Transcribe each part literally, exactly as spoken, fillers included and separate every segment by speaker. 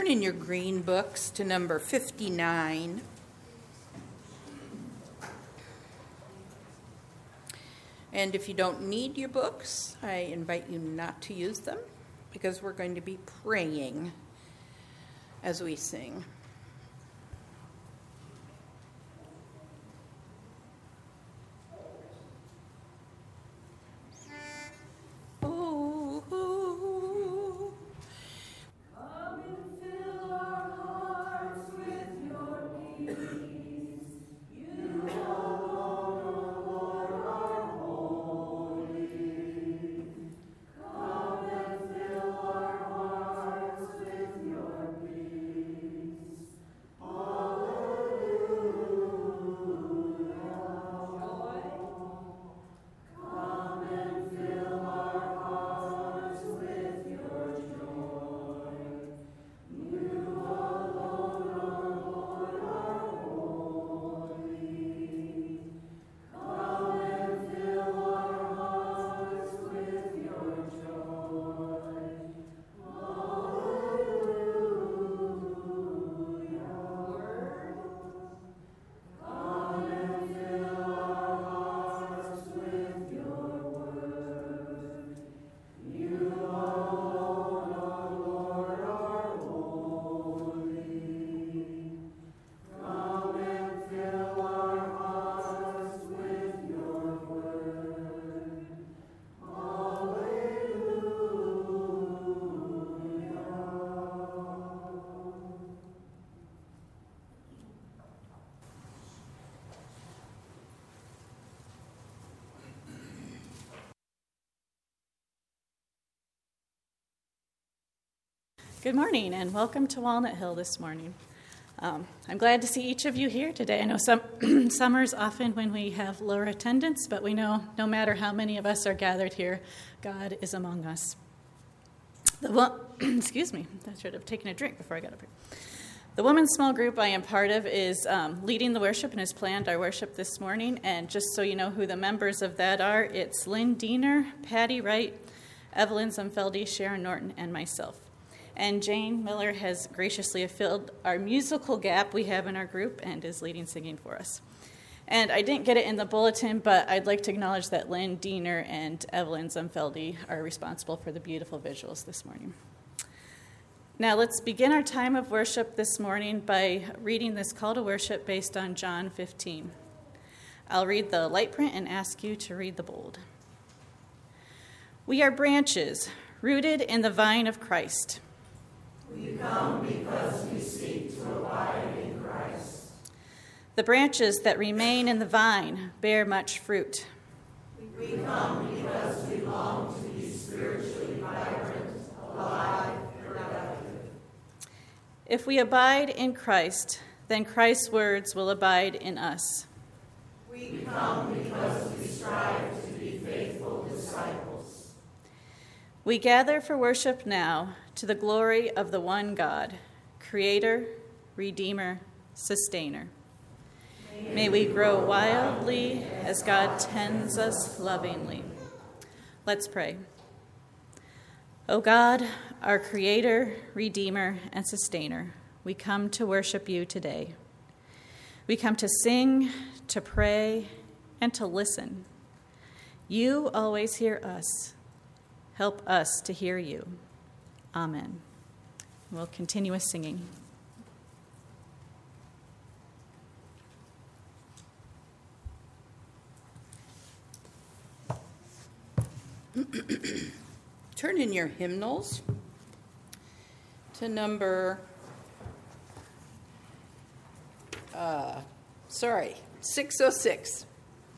Speaker 1: Turn in your green books to number fifty-nine. And if you don't need your books, I invite you not to use them because we're going to be praying as we sing.
Speaker 2: Good morning and welcome to Walnut Hill this morning. Um, I'm glad to see each of you here today. I know some summer's often when we have lower attendance, but we know no matter how many of us are gathered here, God is among us. The wo- Excuse me, I should have taken a drink before I got up here. The women's small group I am part of is um, leading the worship and has planned our worship this morning. And just so you know who the members of that are, it's Lynn Diener, Patty Wright, Evelyn Zumfeldy, Sharon Norton, and myself. And Jane Miller has graciously filled our musical gap we have in our group and is leading singing for us. And I didn't get it in the bulletin, but I'd like to acknowledge that Lynn Diener and Evelyn Zumfeldy are responsible for the beautiful visuals this morning. Now let's begin our time of worship this morning by reading this call to worship based on John fifteen. I'll read the light print and ask you to read the bold. We are branches rooted in the vine of Christ.
Speaker 3: We come because we seek to abide in Christ.
Speaker 2: The branches that remain in the vine bear much fruit.
Speaker 3: We come because we long to be spiritually vibrant, alive, productive.
Speaker 2: If we abide in Christ, then Christ's words will abide in us.
Speaker 3: We come because we strive to be faithful disciples.
Speaker 2: We gather for worship now to the glory of the one God, Creator, Redeemer, Sustainer. May we grow wildly as God tends us lovingly. Let's pray. O God, our Creator, Redeemer, and Sustainer, we come to worship you today. We come to sing, to pray, and to listen. You always hear us. Help us to hear you. Amen. We'll continue with singing.
Speaker 1: Turn in your hymnals to number, uh, sorry, six oh six.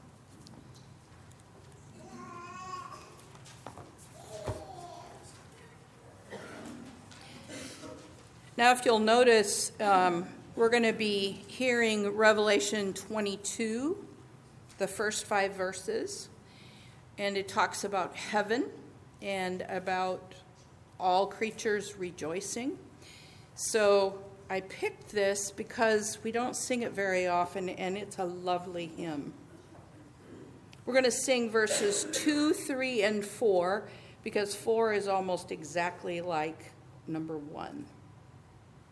Speaker 1: Now, if you'll notice, um, we're going to be hearing Revelation twenty-two, the first five verses, and it talks about heaven and about all creatures rejoicing. So I picked this because we don't sing it very often, and it's a lovely hymn. We're going to sing verses two, three, and four, because four is almost exactly like number one.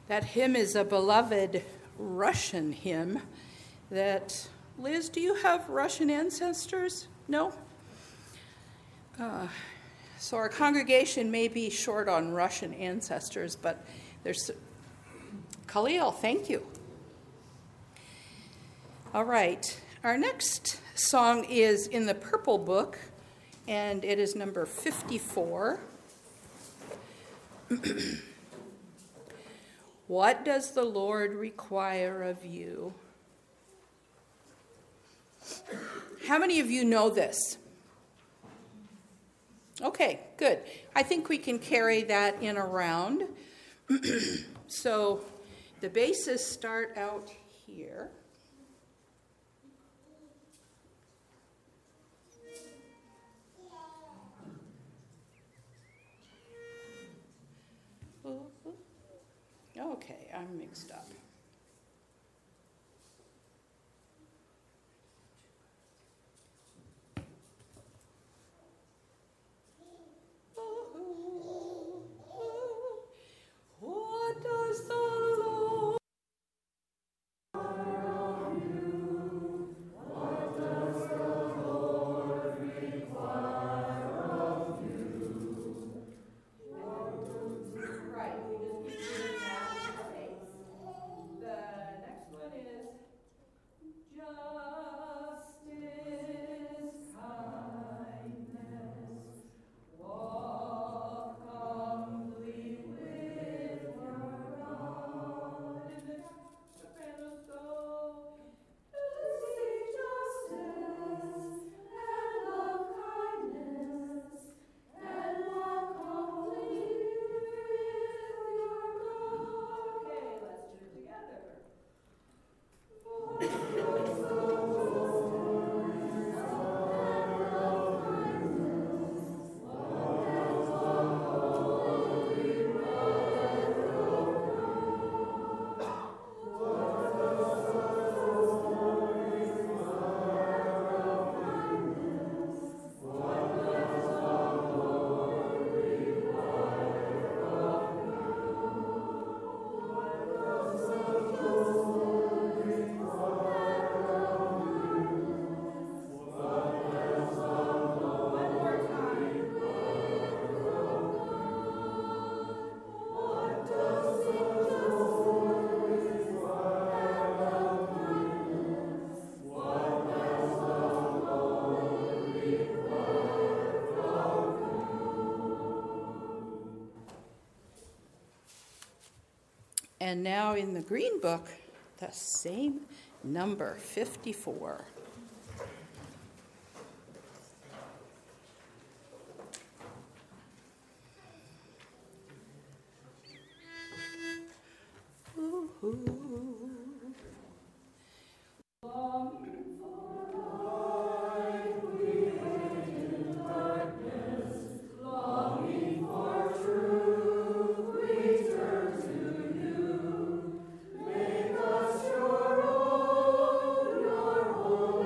Speaker 1: That hymn is a beloved Russian hymn that, Liz, do you have Russian ancestors? No? Uh, so our congregation may be short on Russian ancestors, but there's... Khalil, thank you. All right, our next song is in the Purple Book, and it is number fifty-four. What does the Lord require of you? How many of you know this? Okay, good. I think we can carry that in around. So the bases start out here. Okay, I'm mixed up. What does the Lord And now in the Green Book, the same number, fifty-four. Ooh-hoo.
Speaker 3: Make us your own, your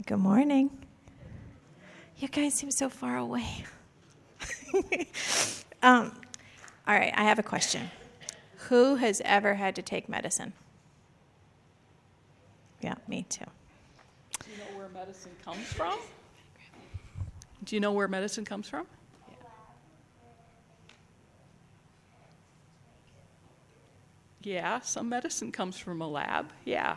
Speaker 4: Good morning. You guys seem so far away. um, all right, I have a question. Who has ever had to take medicine? Yeah, me too.
Speaker 1: Do you know where medicine comes from? Do you know where medicine comes from? Yeah, yeah, some medicine comes from a lab. Yeah.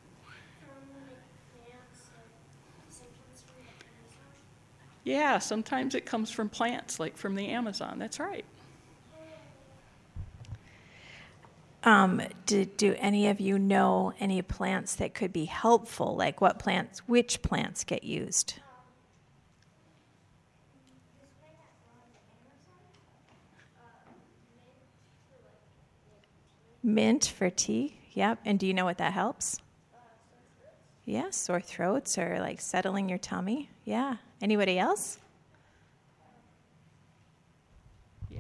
Speaker 1: Yeah, sometimes it comes from plants, like from the Amazon. That's right.
Speaker 4: Um, do, do any of you know any plants that could be helpful? Like what plants, which plants get used? Mint for tea, yep. And do you know what that helps? Yeah, sore throats or like settling your tummy. Yeah. Anybody else?
Speaker 1: Yeah.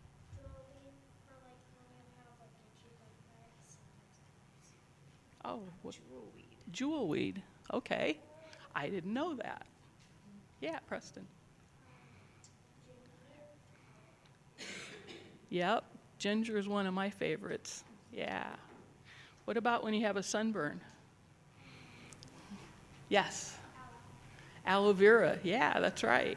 Speaker 1: Oh, what? Jewelweed. Jewelweed. Okay. I didn't know that. Yeah, Preston. Yep. Ginger is one of my favorites. Yeah. What about when you have a sunburn? Yes. Aloe vera. Yeah, that's right.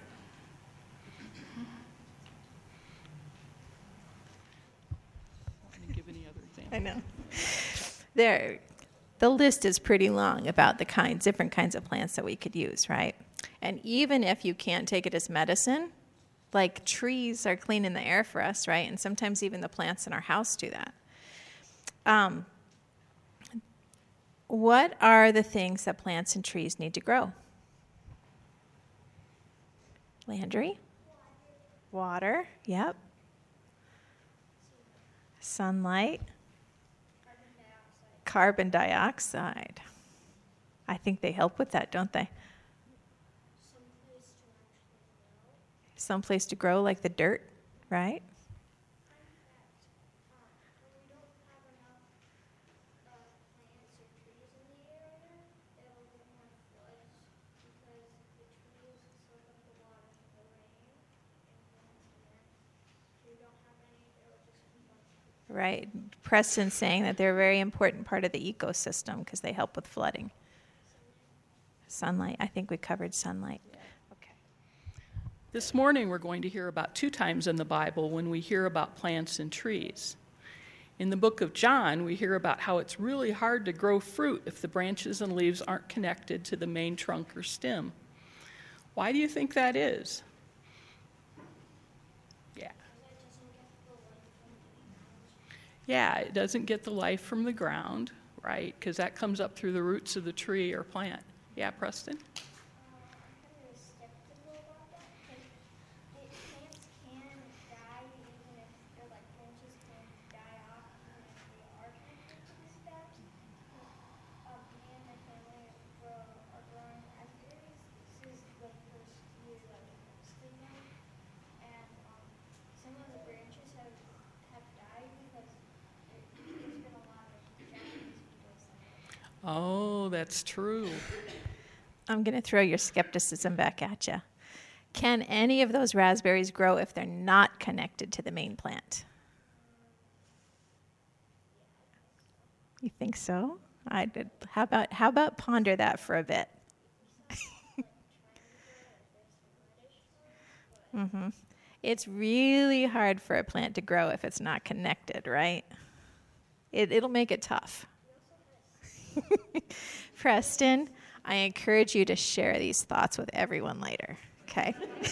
Speaker 1: I didn't give any other examples.
Speaker 4: I know. There, the list is pretty long about the kinds, different kinds of plants that we could use, right? And even if you can't take it as medicine, like trees are cleaning the air for us, right? And sometimes even the plants in our house do that. Um, what are the things that plants and trees need to grow? Landry? Water, yep. Sunlight. Carbon dioxide. I think they help with that, don't they? Some place to grow, like the dirt, right? Right. Preston's saying that they're a very important part of the ecosystem because they help with flooding. Sunlight. I think we covered sunlight.
Speaker 1: Yeah. Okay. This morning we're going to hear about two times in the Bible when we hear about plants and trees. In the book of John, we hear about how it's really hard to grow fruit if the branches and leaves aren't connected to the main trunk or stem. Why do you think that is? Yeah. Yeah, it doesn't get the life from the ground, right? Because that comes up through the roots of the tree or plant. Yeah, Preston? Oh, that's true.
Speaker 4: I'm going to throw your skepticism back at you. Can any of those raspberries grow if they're not connected to the main plant? You think so? I did. How about how about ponder that for a bit? mm-hmm. It's really hard for a plant to grow if it's not connected, right? It, it'll make it tough. Preston, I encourage you to share these thoughts with everyone later, okay?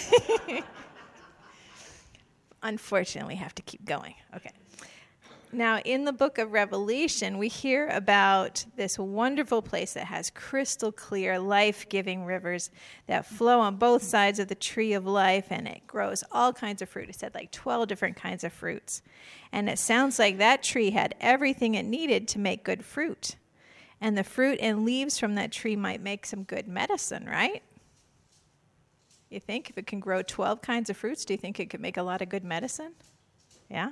Speaker 4: Unfortunately, we have to keep going. Okay. Now, in the book of Revelation, we hear about this wonderful place that has crystal clear, life-giving rivers that flow on both sides of the tree of life, and it grows all kinds of fruit. It said like twelve different kinds of fruits. And it sounds like that tree had everything it needed to make good fruit. And the fruit and leaves from that tree might make some good medicine, right? You think if it can grow twelve kinds of fruits, do you think it could make a lot of good medicine? Yeah?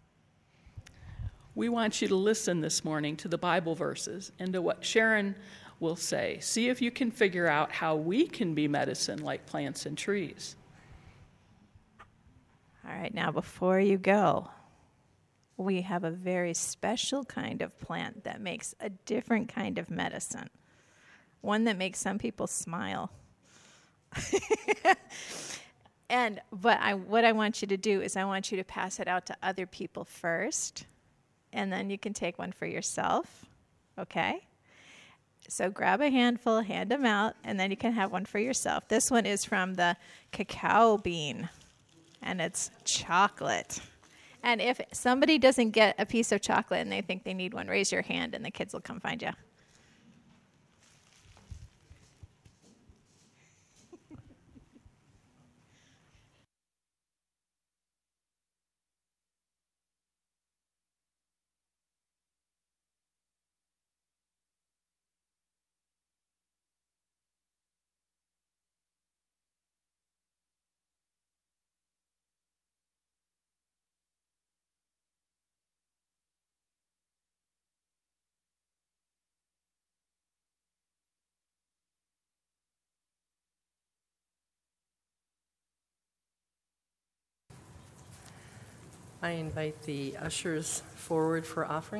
Speaker 1: We want you to listen this morning to the Bible verses and to what Sharon
Speaker 5: will say. See if you can figure out how we can be medicine like plants and trees.
Speaker 4: All right, now before you go, we have a very special kind of plant that makes a different kind of medicine, one that makes some people smile. And but I, what I want you to do is I want you to pass it out to other people first, and then you can take one for yourself, okay? So grab a handful, hand them out, and then you can have one for yourself. This one is from the cacao bean, and it's chocolate. And if somebody doesn't get a piece of chocolate and they think they need one, raise your hand, and the kids will come find you.
Speaker 6: I invite the ushers forward for offering.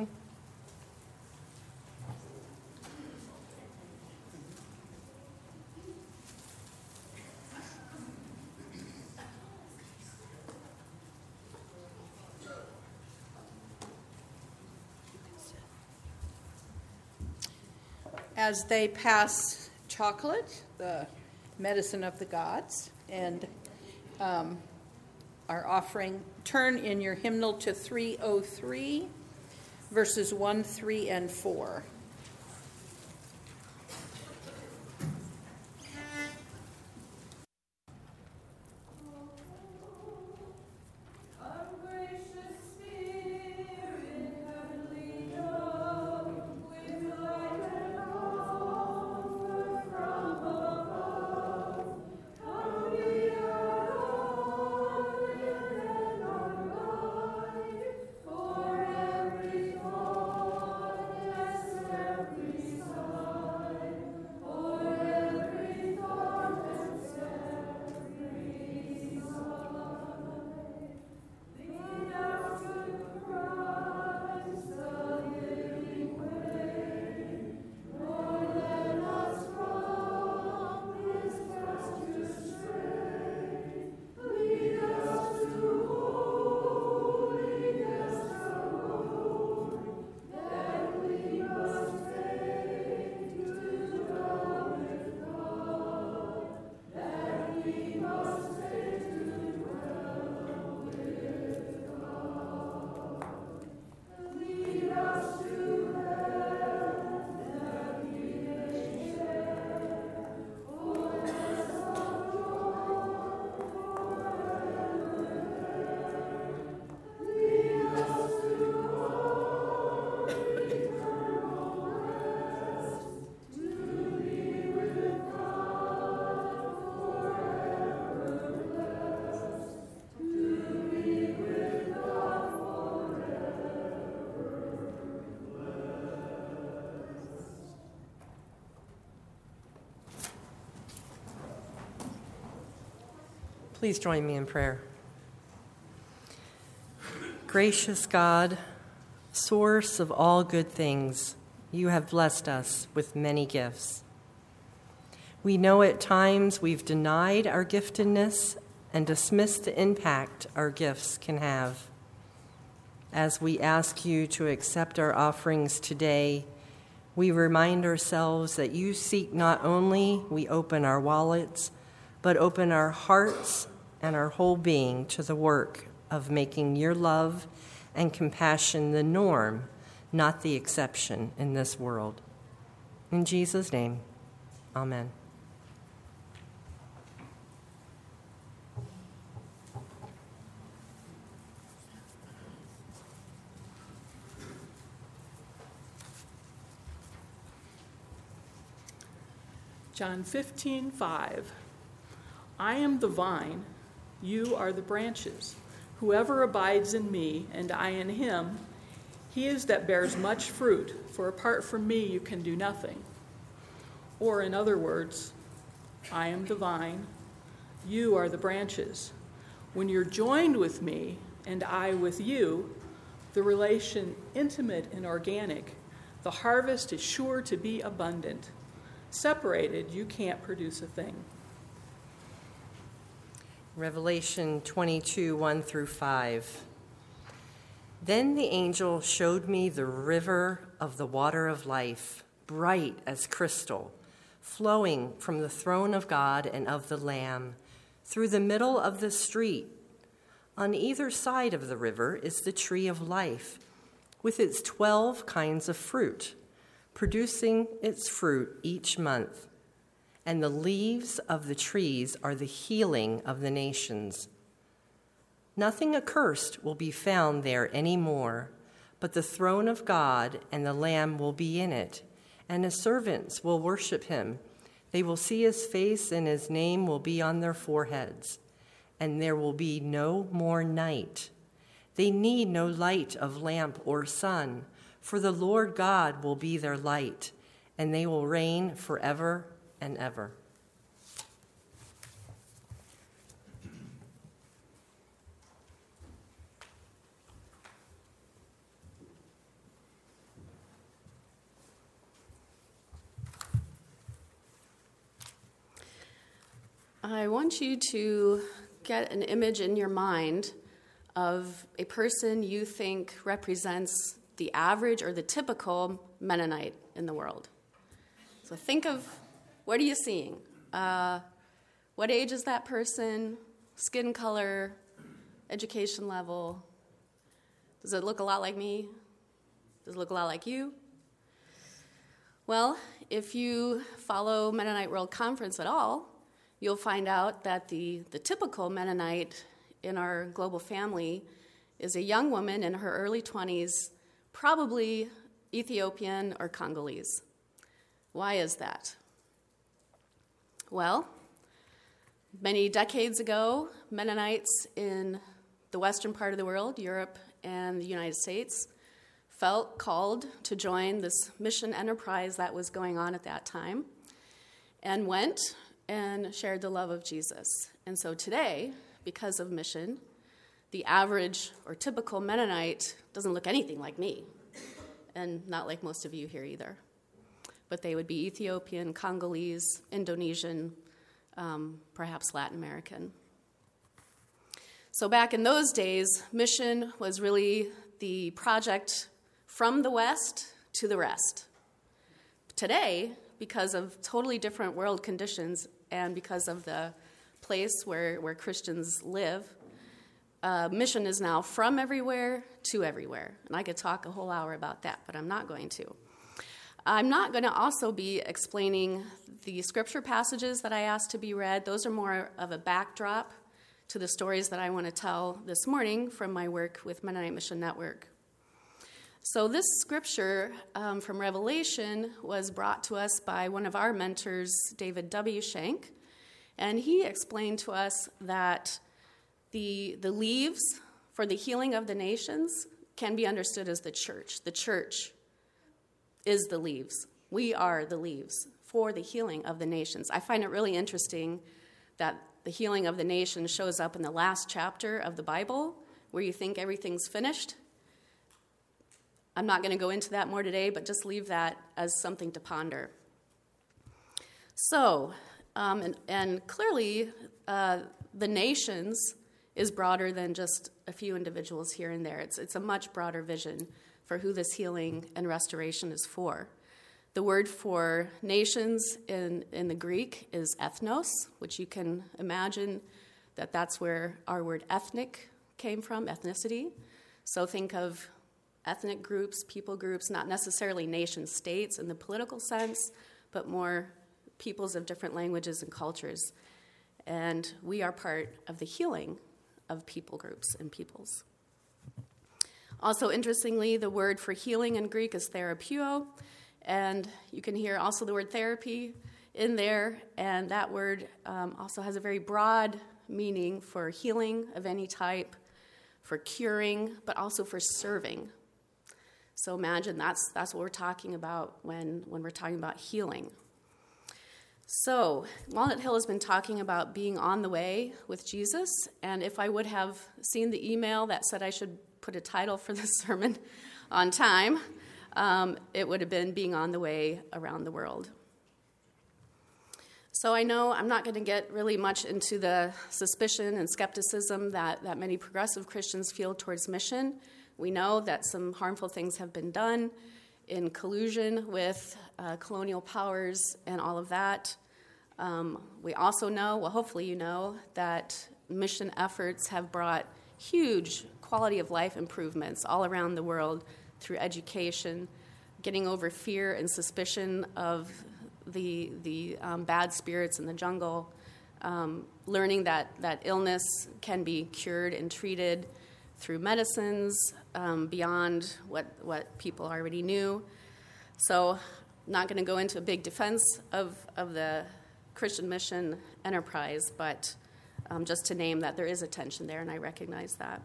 Speaker 1: As they pass chocolate, the medicine of the gods, and um, our offering, turn in your hymnal to three oh three, verses one, three, and four.
Speaker 6: Please join me in prayer. Gracious God, source of all good things, you have blessed us with many gifts. We know at times we've denied our giftedness and dismissed the impact our gifts can have. As we ask you to accept our offerings today, we remind ourselves that you seek not only we open our wallets, but open our hearts and our whole being to the work of making your love and compassion the norm, not the exception in this world. In Jesus' name, amen.
Speaker 5: John fifteen five. I am the vine, you are the branches. Whoever abides in me, and I in him, he is that bears much fruit, for apart from me you can do nothing. Or in other words, I am the vine, you are the branches. When you're joined with me and I with you, the relation intimate and organic, the harvest is sure to be abundant. Separated, you can't produce a thing.
Speaker 6: Revelation twenty-two, one through five. Then the angel showed me the river of the water of life, bright as crystal, flowing from the throne of God and of the Lamb, through the middle of the street. On either side of the river is the tree of life, with its twelve kinds of fruit, producing its fruit each month. And the leaves of the trees are the healing of the nations. Nothing accursed will be found there any more, but the throne of God and the Lamb will be in it, and his servants will worship him. They will see his face, and his name will be on their foreheads. And there will be no more night. They need no light of lamp or sun, for the Lord God will be their light, and they will reign forever and ever.
Speaker 3: I want you to get an image in your mind of a person you think represents the average or the typical Mennonite in the world. So think of, what are you seeing? Uh, what age is that person? Skin color? Education level? Does it look a lot like me? Does it look a lot like you? Well, if you follow Mennonite World Conference at all, you'll find out that the, the typical Mennonite in our global family is a young woman in her early twenties, probably Ethiopian or Congolese. Why is that? Well, many decades ago, Mennonites in the western part of the world, Europe and the United States, felt called to join this mission enterprise that was going on at that time, and went and shared the love of Jesus. And so today, because of mission, the average or typical Mennonite doesn't look anything like me, and not like most of you here either. But they would be Ethiopian, Congolese, Indonesian, um, perhaps Latin American. So back in those days, mission was really the project from the West to the rest. Today, because of totally different world conditions and because of the place where, where Christians live, uh, mission is now from everywhere to everywhere. And I could talk a whole hour about that, but I'm not going to. I'm not going to also be explaining the scripture passages that I asked to be read. Those are more of a backdrop to the stories that I want to tell this morning from my work with Mennonite Mission Network. So this scripture um, from Revelation was brought to us by one of our mentors, David W. Shank, and he explained to us that the, the leaves for the healing of the nations can be understood as the church. The church is the leaves. We are the leaves for the healing of the nations. I find it really interesting that the healing of the nations shows up in the last chapter of the Bible, where you think everything's finished. I'm not going to go into that more today, but just leave that as something to ponder. So, um, and, and clearly, uh, the nations is broader than just a few individuals here and there. It's, it's a much broader vision for who this healing and restoration is for. The word for nations in, in the Greek is ethnos, which you can imagine that that's where our word ethnic came from, ethnicity. So think of ethnic groups, people groups, not necessarily nation states in the political sense, but more peoples of different languages and cultures. And we are part of the healing of people groups and peoples. Also, interestingly, the word for healing in Greek is therapeuo, and you can hear also the word therapy in there, and that word um, also has a very broad meaning for healing of any type, for curing, but also for serving. So imagine that's that's what we're talking about when, when we're talking about healing. So, Walnut Hill has been talking about being on the way with Jesus, and if I would have seen the email that said I should put a title for this sermon on time, um, it would have been Being on the Way Around the World. So I know I'm not going to get really much into the suspicion and skepticism that, that many progressive Christians feel towards mission. We know that some harmful things have been done in collusion with uh, colonial powers and all of that. Um, we also know, well, hopefully you know, that mission efforts have brought huge quality of life improvements all around the world through education, getting over fear and suspicion of the the um, bad spirits in the jungle, um, learning that, that illness can be cured and treated through medicines um, beyond what, what people already knew. So I'm not going to go into a big defense of, of the Christian mission enterprise, but um, just to name that there is a tension there, and I recognize that.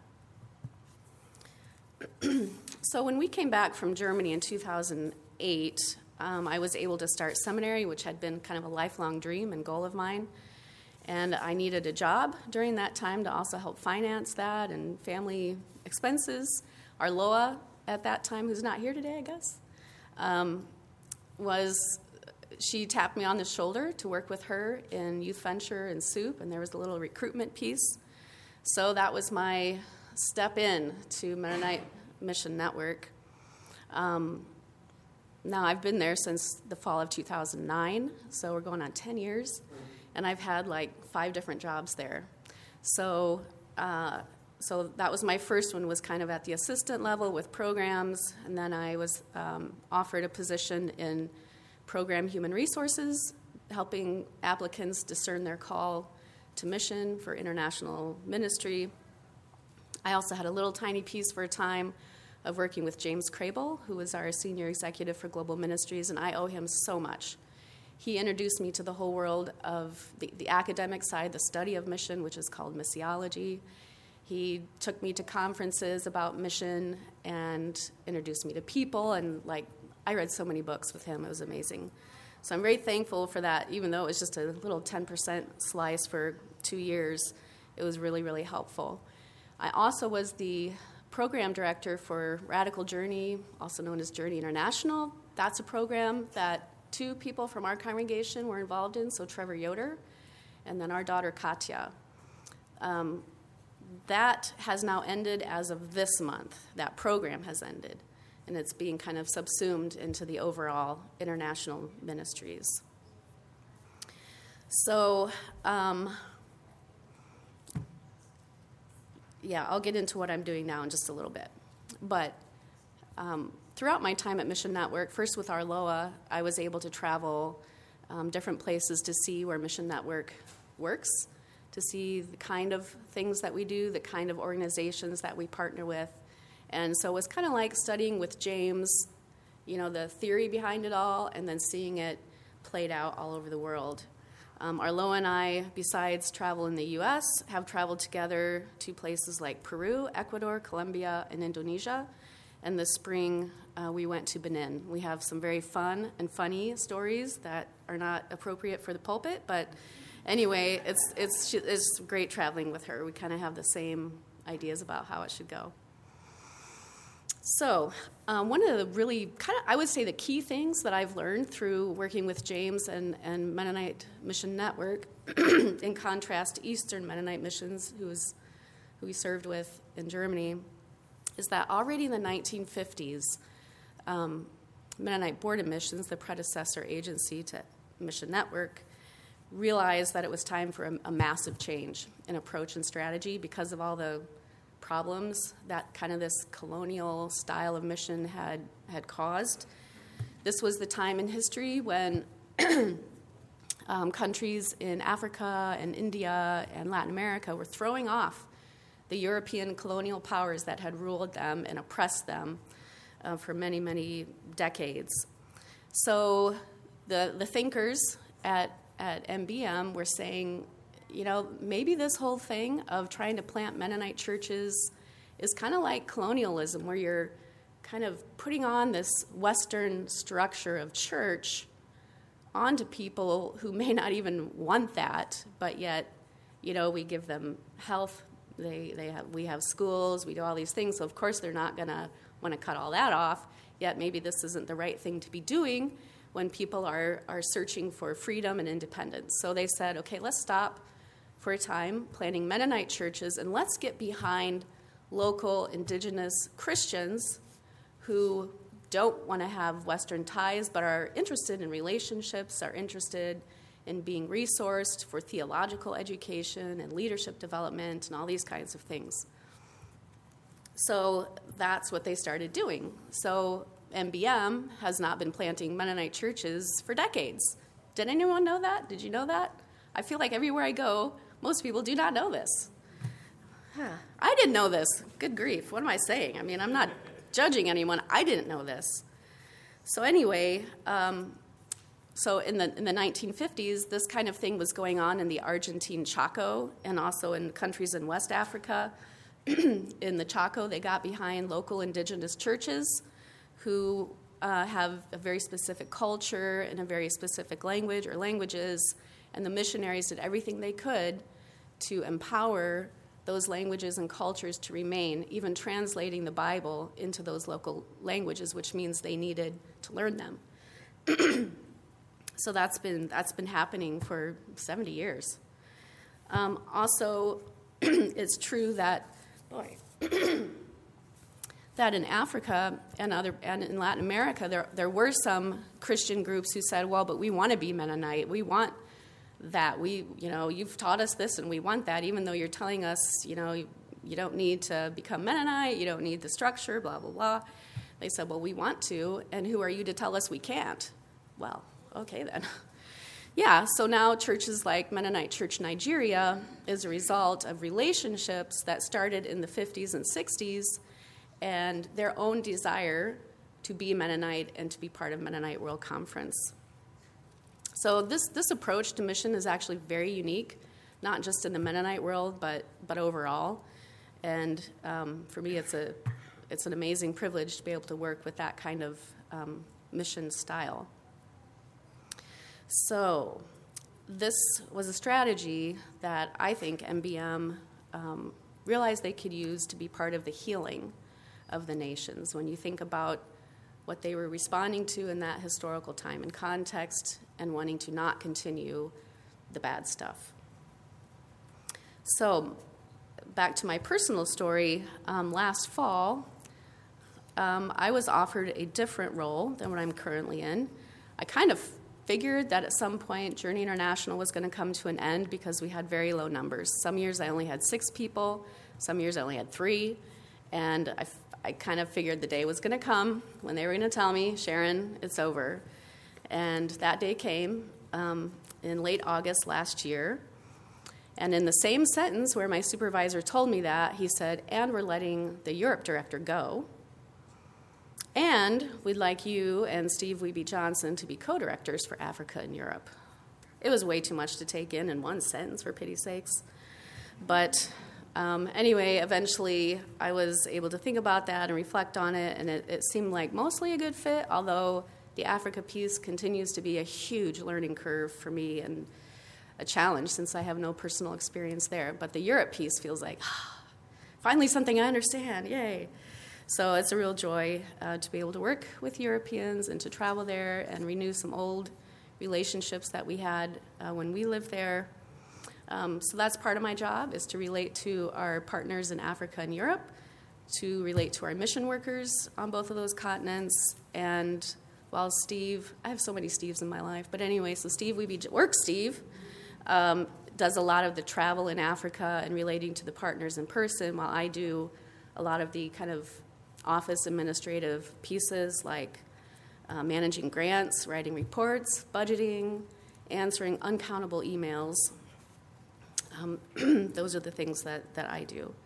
Speaker 3: So when we came back from Germany in two thousand eight, um, I was able to start seminary, which had been kind of a lifelong dream and goal of mine. And I needed a job during that time to also help finance that and family expenses. Our Loa at that time, who's not here today, I guess, um, was, she tapped me on the shoulder to work with her in Youth Venture and SOUP, and there was a little recruitment piece. So that was my step in to Mennonite Mission Network. Um, now, I've been there since the fall of two thousand nine, so we're going on ten years. And I've had like five different jobs there. So uh, so that was my first one, was kind of at the assistant level with programs. And then I was um, offered a position in program human resources, helping applicants discern their call to mission for international ministry. I also had a little tiny piece for a time of working with James Crable, who was our senior executive for global ministries, and I owe him so much. He introduced me to the whole world of the, the academic side, the study of mission, which is called missiology. He took me to conferences about mission and introduced me to people, and like I read so many books with him. It was amazing. So I'm very thankful for that. Even though it was just a little ten percent slice for two years, it was really, really helpful. I also was the program director for Radical Journey, also known as Journey International. That's a program that two people from our congregation were involved in, so Trevor Yoder and then our daughter Katya. Um, that has now ended as of this month. That program has ended, and it's being kind of subsumed into the overall international ministries. So, um, yeah, I'll get into what I'm doing now in just a little bit. But um, throughout my time at Mission Network, first with our Loa, I was able to travel um, different places to see where Mission Network works, to see the kind of things that we do, the kind of organizations that we partner with. And so it was kind of like studying with James, you know, the theory behind it all, and then seeing it played out all over the world. Um, Arlo and I, besides travel in the U S, have traveled together to places like Peru, Ecuador, Colombia, and Indonesia. And this spring, uh, we went to Benin. We have some very fun and funny stories that are not appropriate for the pulpit, but anyway, it's it's it's great traveling with her. We kind of have the same ideas about how it should go. So um, one of the really kind of, I would say the key things that I've learned through working with James and, and Mennonite Mission Network, in contrast to Eastern Mennonite Missions, who, was, who we served with in Germany, is that already in the nineteen fifties, um, Mennonite Board of Missions, the predecessor agency to Mission Network, realized that it was time for a, a massive change in approach and strategy because of all the problems that kind of this colonial style of mission had had caused. This was the time in history when um, countries in Africa and India and Latin America were throwing off the European colonial powers that had ruled them and oppressed them uh, for many, many decades. So the the thinkers at, at M B M were saying, you know, maybe this whole thing of trying to plant Mennonite churches is kind of like colonialism, where you're kind of putting on this Western structure of church on to people who may not even want that, but yet, you know, we give them health. They, they have, we have schools, we do all these things, so of course they're not going to want to cut all that off, yet maybe this isn't the right thing to be doing when people are, are searching for freedom and independence. So they said, okay, let's stop for a time planting Mennonite churches, and let's get behind local indigenous Christians who don't want to have Western ties but are interested in relationships, are interested in being resourced for theological education and leadership development and all these kinds of things. So that's what they started doing. So M B M has not been planting Mennonite churches for decades. Did anyone know that? Did you know that? I feel like everywhere I go, most people do not know this. Huh. I didn't know this. Good grief. What am I saying? I mean, I'm not judging anyone. I didn't know this. So anyway, um, so in the in the nineteen fifties, this kind of thing was going on in the Argentine Chaco and also in countries in West Africa. In the Chaco, they got behind local indigenous churches who uh, have a very specific culture and a very specific language or languages, and the missionaries did everything they could to empower those languages and cultures to remain, even translating the Bible into those local languages, which means they needed to learn them. So that's been that's been happening for seventy years. Um, also, it's true that boy, that in Africa and other and in Latin America, there there were some Christian groups who said, "Well, but we want to be Mennonite. We want that. We, you know, you've taught us this, and we want that. Even though you're telling us, you know, you, you don't need to become Mennonite. You don't need the structure. Blah blah blah." They said, "Well, we want to, and who are you to tell us we can't?" Well, okay then. Yeah, so now churches like Mennonite Church Nigeria is a result of relationships that started in the fifties and sixties and their own desire to be Mennonite and to be part of Mennonite World Conference. So this, this approach to mission is actually very unique, not just in the Mennonite world, but, but overall. And um, for me, it's a it's an amazing privilege to be able to work with that kind of um, mission style. So this was a strategy that I think M B M um, realized they could use to be part of the healing of the nations. When you think about what they were responding to in that historical time and context and wanting to not continue the bad stuff. So back to my personal story, um, last fall, um, I was offered a different role than what I'm currently in. I kind of figured that at some point Journey International was going to come to an end because we had very low numbers. Some years I only had six people, some years I only had three, and I, I kind of figured the day was going to come when they were going to tell me, Sharon, it's over. And that day came um, in late August last year, and in the same sentence where my supervisor told me that, he said, and we're letting the Europe director go. And we'd like you and Steve Wiebe Johnson to be co-directors for Africa and Europe. It was way too much to take in in one sentence, for pity's sakes. But um, anyway, eventually I was able to think about that and reflect on it, and it, it seemed like mostly a good fit, although the Africa piece continues to be a huge learning curve for me and a challenge since I have no personal experience there. But the Europe piece feels like, ah, finally something I understand, yay. So it's a real joy uh, to be able to work with Europeans and to travel there and renew some old relationships that we had uh, when we lived there. Um, so that's part of my job, is to relate to our partners in Africa and Europe, to relate to our mission workers on both of those continents. And while Steve, I have so many Steves in my life, but anyway, so Steve Wiebe, work Steve, um, does a lot of the travel in Africa and relating to the partners in person, while I do a lot of the kind of office administrative pieces like uh, managing grants, writing reports, budgeting, answering uncountable emails. Um, those are the things that, that I do.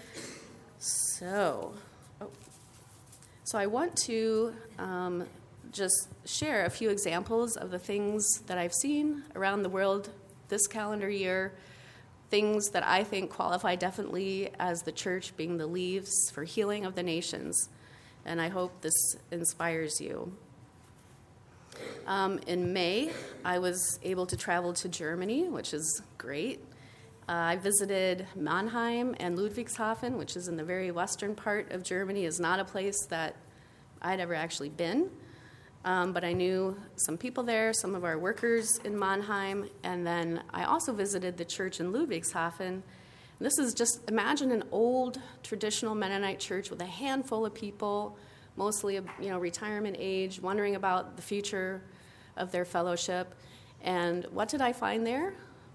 Speaker 3: So, oh. so I want to um, just share a few examples of the things that I've seen around the world this calendar year, things that I think qualify definitely as the church being the leaves for healing of the nations. And I hope this inspires you. Um, in May, I was able to travel to Germany, which is great. Uh, I visited Mannheim and Ludwigshafen, which is in the very western part of Germany. Is not a place that I'd ever actually been, um, but I knew some people there, some of our workers in Mannheim, and then I also visited the church in Ludwigshafen. And this is just, imagine an old traditional Mennonite church with a handful of people, mostly, you know, retirement age, wondering about the future of their fellowship. And what did I find there?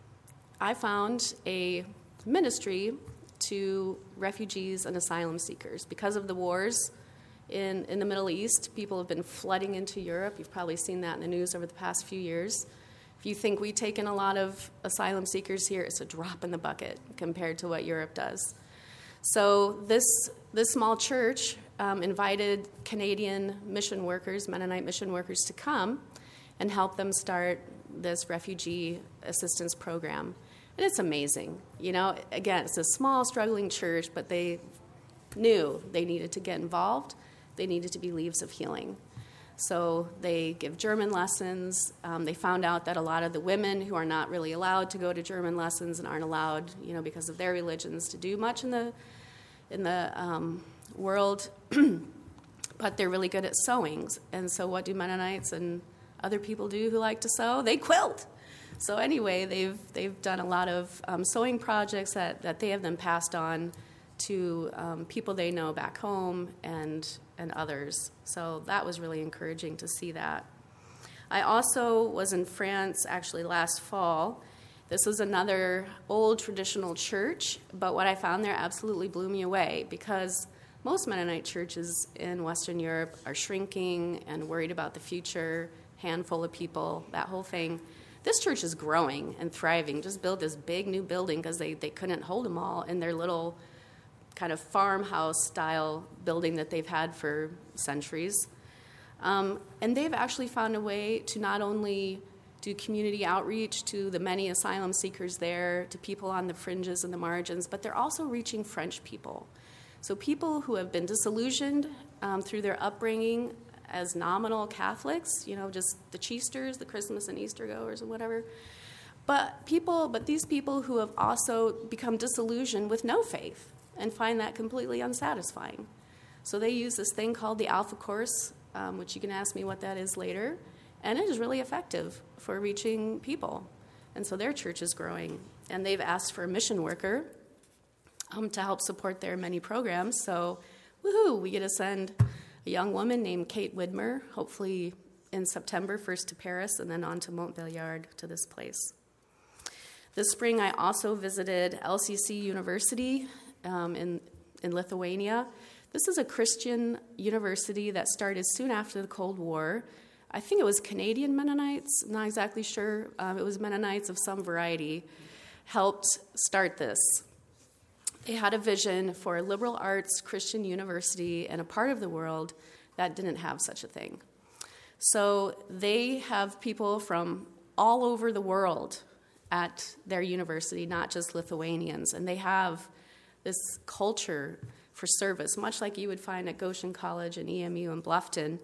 Speaker 3: I found a ministry to refugees and asylum seekers. Because of the wars in, in the Middle East, people have been flooding into Europe. You've probably seen that in the news over the past few years. If you think we take in a lot of asylum seekers here, it's a drop in the bucket compared to what Europe does. So this, this small church um, invited Canadian mission workers, Mennonite mission workers, to come and help them start this refugee assistance program. And it's amazing. You know, again, it's a small, struggling church, but they knew they needed to get involved. They needed to be leaves of healing. So they give German lessons. Um, they found out that a lot of the women who are not really allowed to go to German lessons and aren't allowed, you know, because of their religions, to do much in the in the um, world, but they're really good at sewing. And so what do Mennonites and other people do who like to sew? They quilt. So anyway, they've they've done a lot of um, sewing projects that, that they have then passed on to um, people they know back home and and others. So that was really encouraging to see that. I also was in France actually last fall. This was another old traditional church, but what I found there absolutely blew me away, because most Mennonite churches in Western Europe are shrinking and worried about the future, handful of people, that whole thing. This church is growing and thriving. Just built this big new building because they, they couldn't hold them all in their little kind of farmhouse-style building that they've had for centuries. Um, and they've actually found a way to not only do community outreach to the many asylum seekers there, to people on the fringes and the margins, but they're also reaching French people. So people who have been disillusioned um, through their upbringing as nominal Catholics, you know, just the Cheesters, the Christmas and Easter goers or whatever. But people, but these people who have also become disillusioned with no faith and find that completely unsatisfying. So they use this thing called the Alpha Course, um, which you can ask me what that is later, and it is really effective for reaching people. And so their church is growing, and they've asked for a mission worker um, to help support their many programs. So, woohoo, we get to send a young woman named Kate Widmer, hopefully in September, first to Paris and then on to Montbéliard to this place. This spring, I also visited L C C University um, in, in Lithuania. This is a Christian university that started soon after the Cold War. I think it was Canadian Mennonites, not exactly sure. Um, it was Mennonites of some variety, helped start this. They had a vision for a liberal arts Christian university in a part of the world that didn't have such a thing. So they have people from all over the world at their university, not just Lithuanians, and they have this culture for service, much like you would find at Goshen College and E M U in Bluffton.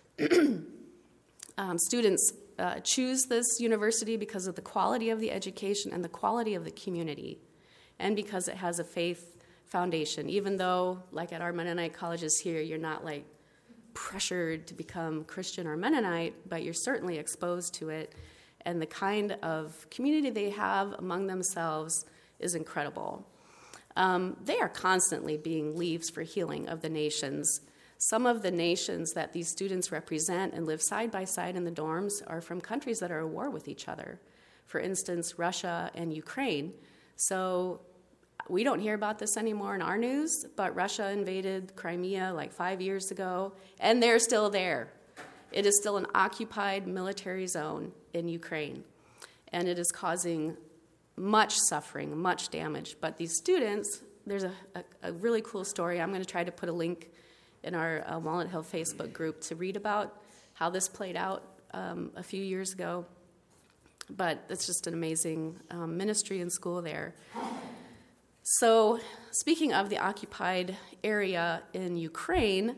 Speaker 3: um, students uh, choose this university because of the quality of the education and the quality of the community, and because it has a faith foundation. Even though, like at our Mennonite colleges here, you're not like pressured to become Christian or Mennonite, but you're certainly exposed to it. And the kind of community they have among themselves is incredible. Um, they are constantly being leaves for healing of the nations. Some of the nations that these students represent and live side by side in the dorms are from countries that are at war with each other. For instance, Russia and Ukraine. So we don't hear about this anymore in our news, but Russia invaded Crimea like five years ago, and they're still there. It is still an occupied military zone in Ukraine, and it is causing much suffering, much damage. But these students, there's a, a, a really cool story. I'm going to try to put a link in our uh, Walnut Hill Facebook group to read about how this played out um, a few years ago. But it's just an amazing um, ministry and school there. So speaking of the occupied area in Ukraine,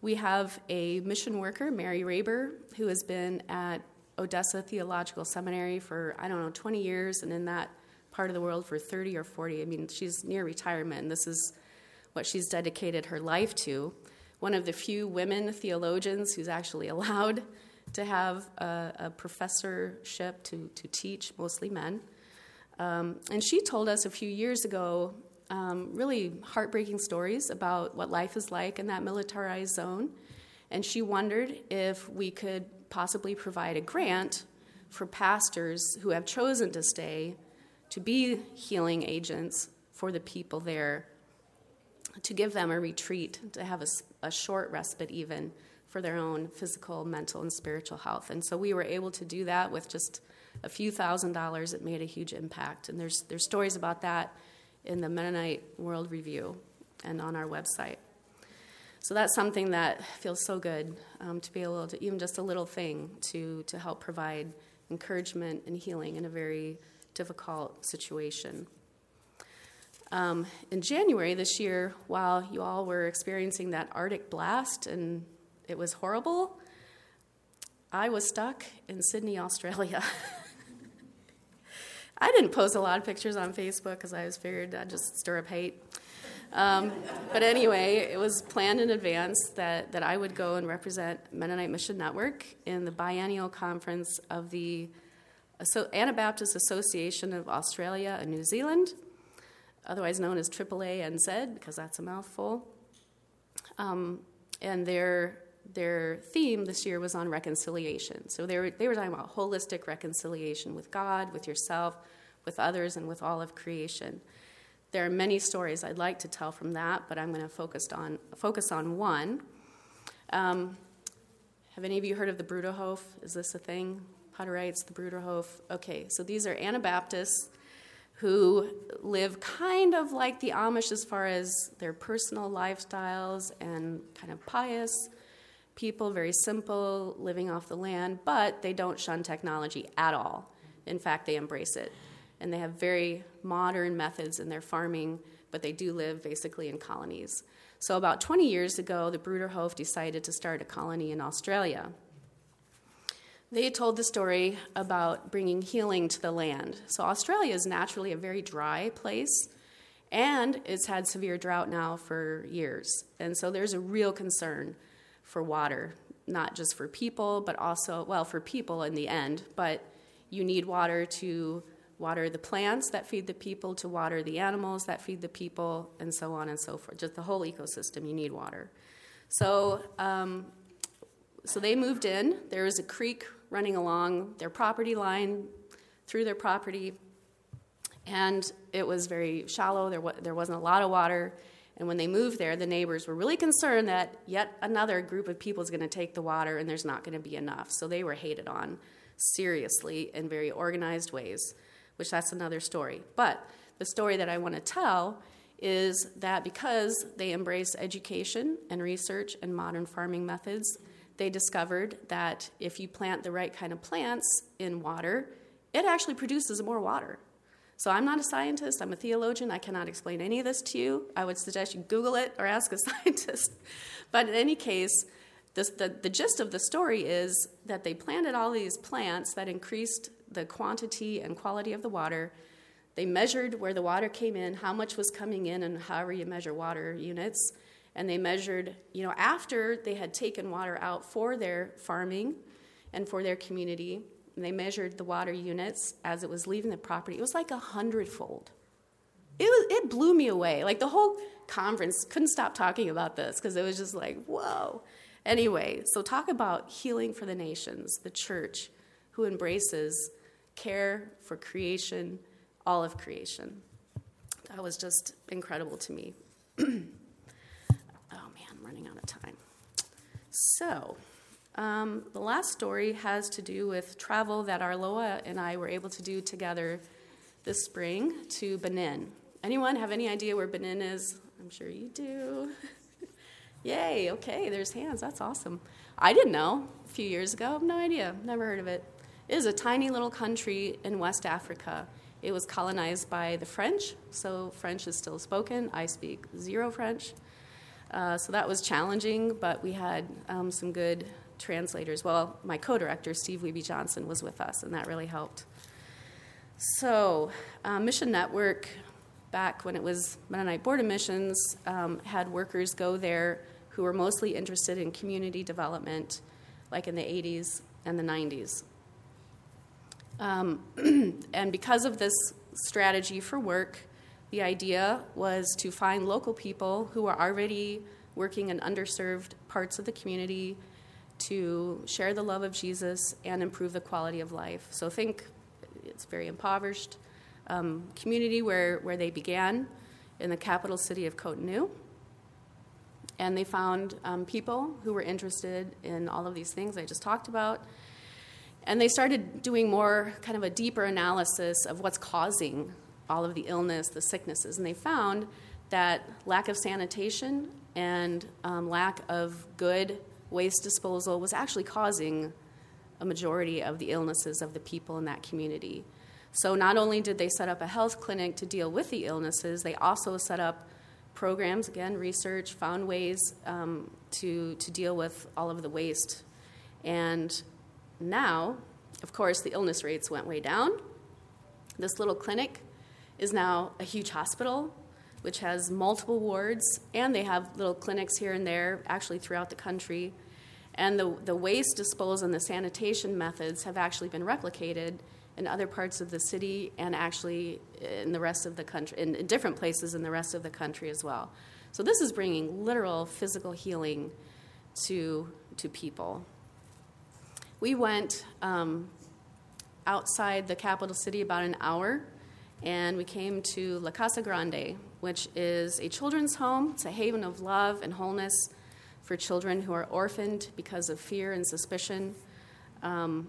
Speaker 3: We have a mission worker, Mary Raber, who has been at Odessa Theological Seminary for, I don't know, twenty years, and in that part of the world for thirty or forty. I mean, she's near retirement, and this is what she's dedicated her life to. One of the few women theologians who's actually allowed to have a, a professorship to, to teach, mostly men. Um, and she told us a few years ago um, really heartbreaking stories about what life is like in that militarized zone. And she wondered if we could possibly provide a grant for pastors who have chosen to stay to be healing agents for the people there, to give them a retreat, to have a, a short respite even for their own physical, mental, and spiritual health. And so we were able to do that with just a few thousand dollars. It made a huge impact. And there's there's stories about that in the Mennonite World Review and on our website. So that's something that feels so good, um, to be able to, even just a little thing, to, to help provide encouragement and healing in a very difficult situation. Um, in January this year, while you all were experiencing that Arctic blast and it was horrible, I was stuck in Sydney, Australia. I didn't post a lot of pictures on Facebook because I was figured I'd just stir up hate. Um, but anyway, it was planned in advance that, that I would go and represent Mennonite Mission Network in the biennial conference of the Anabaptist Association of Australia and New Zealand, otherwise known as triple A N Z, because that's a mouthful. Um, and their their theme this year was on reconciliation. So they were, they were talking about holistic reconciliation with God, with yourself, with others, and with all of creation. There are many stories I'd like to tell from that, but I'm going to focus on focus on one. Um, have any of you heard of the Bruderhof? Is this a thing? Hutterites, the Bruderhof. Okay, so these are Anabaptists who live kind of like the Amish as far as their personal lifestyles and kind of pious people, very simple, living off the land, but they don't shun technology at all. In fact, they embrace it. And they have very modern methods in their farming, but they do live basically in colonies. So about twenty years ago, the Bruderhof decided to start a colony in Australia. They told the story about bringing healing to the land. So Australia is naturally a very dry place, and it's had severe drought now for years. And so there's a real concern for water, not just for people, but also, well, for people in the end, but you need water to water the plants that feed the people, to water the animals that feed the people, and so on and so forth. Just the whole ecosystem, you need water. So, um, so they moved in. There was a creek running along their property line, through their property, and it was very shallow. There, wa- there wasn't a lot of water. And when they moved there, the neighbors were really concerned that yet another group of people is going to take the water and there's not going to be enough. So they were hated on seriously in very organized ways, which that's another story. But the story that I want to tell is that because they embrace education and research and modern farming methods, they discovered that if you plant the right kind of plants in water, it actually produces more water. So I'm not a scientist, I'm a theologian, I cannot explain any of this to you. I would suggest you Google it or ask a scientist. But in any case, this, the, the gist of the story is that they planted all these plants that increased the quantity and quality of the water. They measured where the water came in, how much was coming in, and however you measure water units. And they measured, you know, after they had taken water out for their farming and for their community, and they measured the water units as it was leaving the property. It was like a hundredfold. It was, it blew me away. Like the whole conference couldn't stop talking about this because it was just like, whoa. Anyway, so talk about healing for the nations, the church who embraces care for creation, all of creation. That was just incredible to me. Oh man, I'm running out of time. So, Um, the last story has to do with travel that Arloa and I were able to do together this spring to Benin. Anyone have any idea where Benin is? I'm sure you do. Yay, okay, there's hands. That's awesome. I didn't know a few years ago. I have no idea. Never heard of it. It is a tiny little country in West Africa. It was colonized by the French, so French is still spoken. I speak zero French. Uh, so that was challenging, but we had um, some good translators. Well, my co-director, Steve Wiebe Johnson, was with us, and that really helped. So uh, Mission Network, back when it was Mennonite Board of Missions, um, had workers go there who were mostly interested in community development, like in the eighties and the nineties. Um, and because of this strategy for work, the idea was to find local people who are already working in underserved parts of the community to share the love of Jesus and improve the quality of life. So think it's very impoverished um, community where, where they began in the capital city of Cotonou. And they found um, people who were interested in all of these things I just talked about. And they started doing more kind of a deeper analysis of what's causing all of the illness, the sicknesses. And they found that lack of sanitation and um, lack of good waste disposal was actually causing a majority of the illnesses of the people in that community. So not only did they set up a health clinic to deal with the illnesses, they also set up programs, again, research, found ways um, to, to deal with all of the waste. And now, of course, the illness rates went way down. This little clinic is now a huge hospital, which has multiple wards, and they have little clinics here and there, actually throughout the country. And the, the waste disposal and the sanitation methods have actually been replicated in other parts of the city and actually in the rest of the country, in, in different places in the rest of the country as well. So this is bringing literal physical healing to, to people. We went um, outside the capital city about an hour, and we came to La Casa Grande, which is a children's home. It's a haven of love and wholeness for children who are orphaned because of fear and suspicion. Um,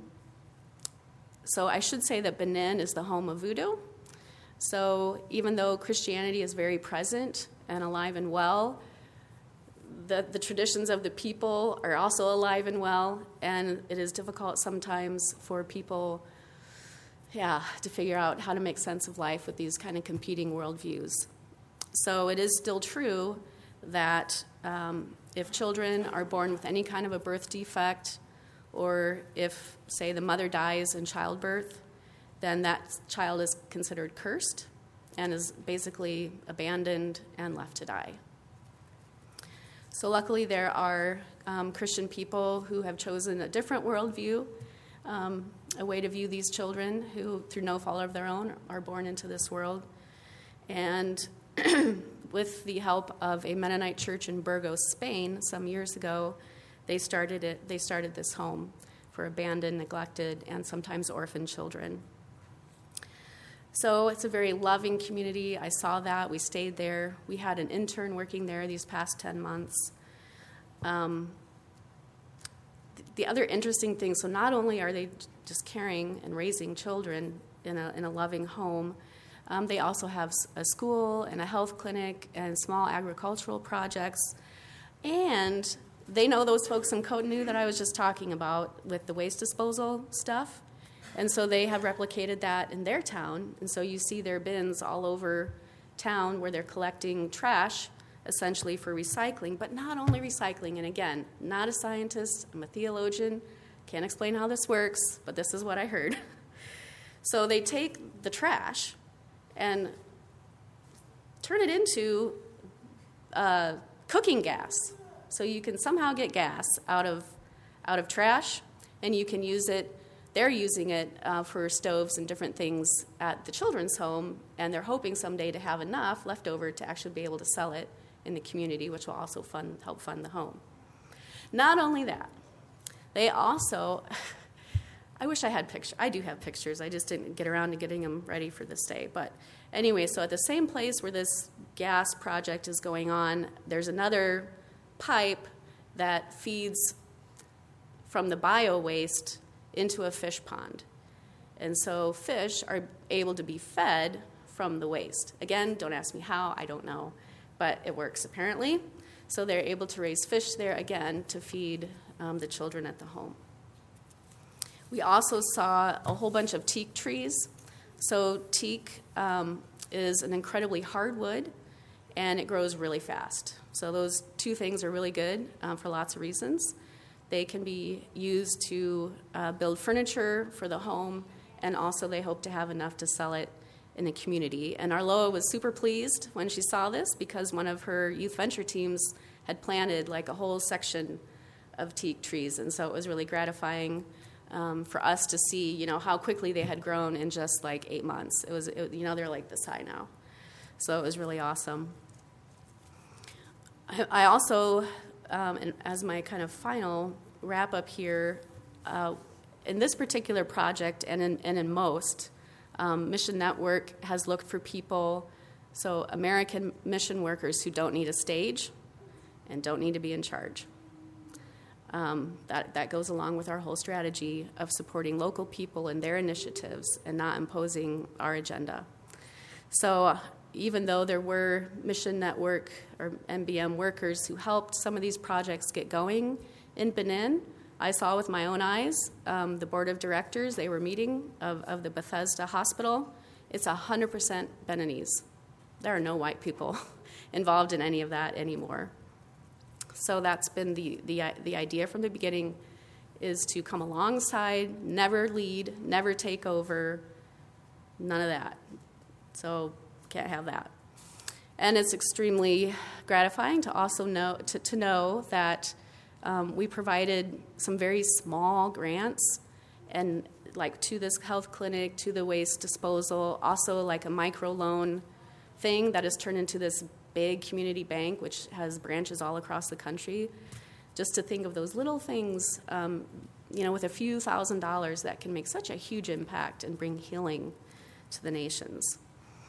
Speaker 3: so I should say that Benin is the home of voodoo. So even though Christianity is very present and alive and well, the, the traditions of the people are also alive and well, and it is difficult sometimes for people yeah, to figure out how to make sense of life with these kind of competing worldviews. So it is still true that um, if children are born with any kind of a birth defect, or if, say, the mother dies in childbirth, then that child is considered cursed and is basically abandoned and left to die. So luckily there are um, Christian people who have chosen a different worldview, um, a way to view these children who, through no fault of their own, are born into this world. And with the help of a Mennonite church in Burgos, Spain, some years ago, they started it. They started this home for abandoned, neglected, and sometimes orphaned children. So it's a very loving community. I saw that. We stayed there. We had an intern working there these past ten months. Um, the other interesting thing, so not only are they just caring and raising children in a, in a loving home, um, they also have a school and a health clinic and small agricultural projects. And they know those folks in Cotonou that I was just talking about with the waste disposal stuff. And so they have replicated that in their town. And so you see their bins all over town where they're collecting trash, essentially for recycling, but not only recycling. And again, not a scientist, I'm a theologian, can't explain how this works, but this is what I heard. So they take the trash and turn it into uh, cooking gas. So you can somehow get gas out of out of trash, and you can use it. They're using it uh, for stoves and different things at the children's home, and they're hoping someday to have enough left over to actually be able to sell it in the community, which will also fund, help fund the home. Not only that, they also, I wish I had pictures. I do have pictures. I just didn't get around to getting them ready for this day. But anyway, so at the same place where this gas project is going on, there's another pipe that feeds from the bio waste into a fish pond. And so fish are able to be fed from the waste. Again, don't ask me how, I don't know, but it works apparently. So they're able to raise fish there again to feed um, the children at the home. We also saw a whole bunch of teak trees. So teak um, is an incredibly hard wood, and it grows really fast. So those two things are really good um, for lots of reasons. They can be used to uh, build furniture for the home, and also they hope to have enough to sell it in the community. And Arloa was super pleased when she saw this because one of her youth venture teams had planted like a whole section of teak trees, and so it was really gratifying um, for us to see, you know, how quickly they had grown in just like eight months. It was, it, you know, they're like this high now, so it was really awesome. I, I also, um, and as my kind of final wrap up here, uh, in this particular project and in, and in most, um, Mission Network has looked for people, so American mission workers who don't need a stage and don't need to be in charge. Um, that, that goes along with our whole strategy of supporting local people and their initiatives and not imposing our agenda. So uh, even though there were Mission Network or M B M workers who helped some of these projects get going in Benin, I saw with my own eyes um, the board of directors, they were meeting of, of the Bethesda Hospital. It's one hundred percent Beninese. There are no white people involved in any of that anymore. So that's been the, the, the idea from the beginning, is to come alongside, never lead, never take over, none of that. So can't have that. And it's extremely gratifying to also know, to, to know that um, we provided some very small grants, and like to this health clinic, to the waste disposal, also like a micro loan thing that has turned into this big community bank, which has branches all across the country. Just to think of those little things, um, you know, with a few thousand dollars that can make such a huge impact and bring healing to the nations.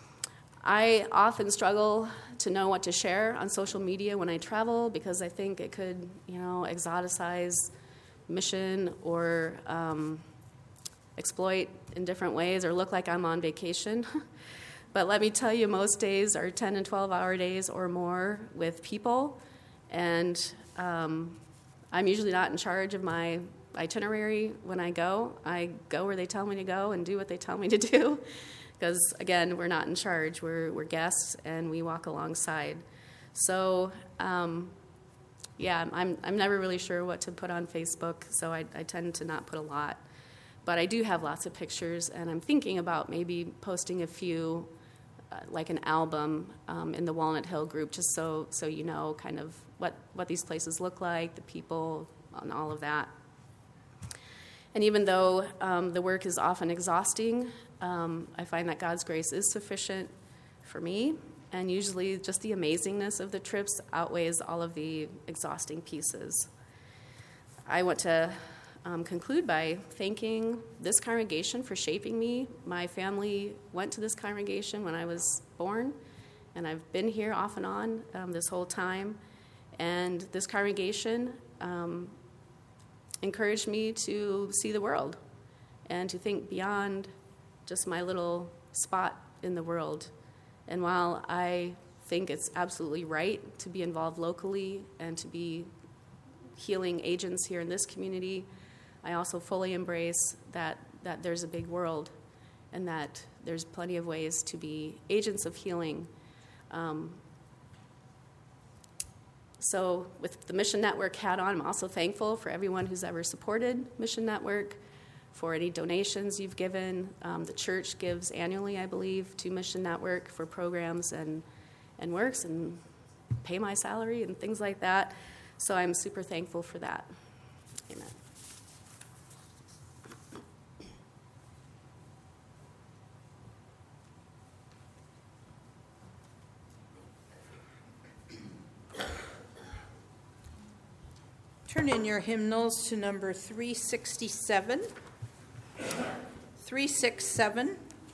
Speaker 3: I often struggle to know what to share on social media when I travel because I think it could, you know, exoticize mission or um, exploit in different ways or look like I'm on vacation. But let me tell you, most days are ten and twelve hour days or more with people, and um, I'm usually not in charge of my itinerary when I go. I go where they tell me to go and do what they tell me to do, because again, we're not in charge. We're we're guests, and we walk alongside. So um, yeah, I'm I'm never really sure what to put on Facebook, so I, I tend to not put a lot. But I do have lots of pictures, and I'm thinking about maybe posting a few, uh, like an album um, in the Walnut Hill group, just so so you know kind of what, what these places look like, the people, and all of that. And even though um, the work is often exhausting, um, I find that God's grace is sufficient for me, and usually just the amazingness of the trips outweighs all of the exhausting pieces. I want to Um, conclude by thanking this congregation for shaping me. My family went to this congregation when I was born, and I've been here off and on um, this whole time. And this congregation um, encouraged me to see the world and to think beyond just my little spot in the world. And while I think it's absolutely right to be involved locally and to be healing agents here in this community, I also fully embrace that, that there's a big world and that there's plenty of ways to be agents of healing. Um, so with the Mission Network hat on, I'm also thankful for everyone who's ever supported Mission Network, for any donations you've given. Um, the church gives annually, I believe, to Mission Network for programs and, and works and pay my salary and things like that. So I'm super thankful for that. Amen.
Speaker 1: Turn in your hymnals to number three sixty-seven. three sixty-seven.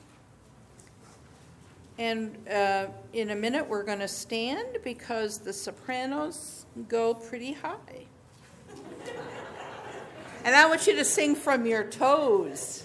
Speaker 1: And uh, in a minute we're going to stand because the sopranos go pretty high. And I want you to sing from your toes.